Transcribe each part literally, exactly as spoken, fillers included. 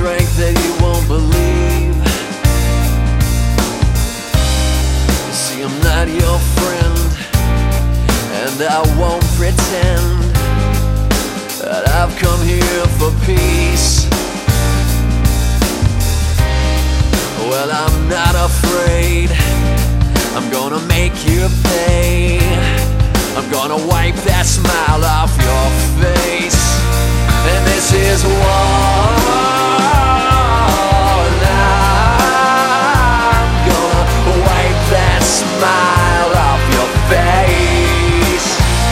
strength that you won't believe. You see, I'm not your friend, and I won't pretend that I've come here for peace. Well, I'm not afraid. I'm gonna make you pay. I'm gonna wipe that smile off your face. And this is war. And I'm gonna wipe that smile off your face.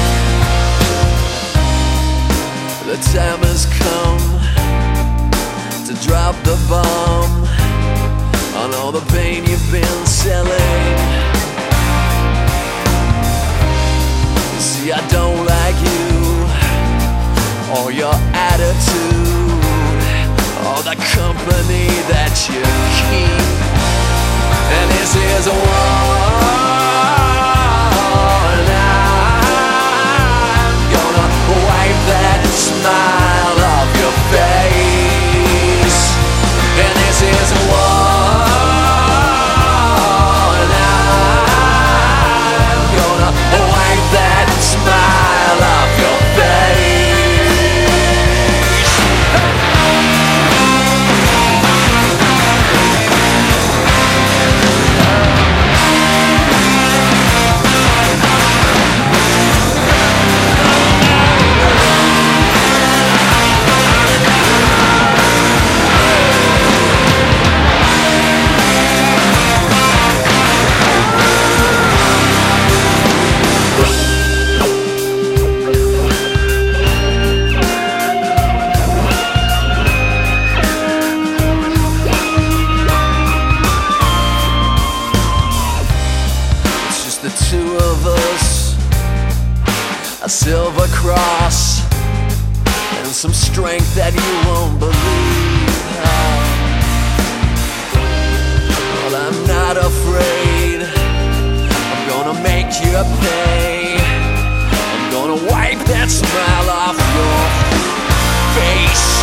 The time has come to drop the bomb on all the pain you've been selling. See, I don't like you or your attitude or the company that you keep. And this is a war, and I'm gonna wipe that smile off your face. And this is a war. The two of us, a silver cross, and some strength that you won't believe. Well, I'm not afraid. I'm gonna make you pay. I'm gonna wipe that smile off your face.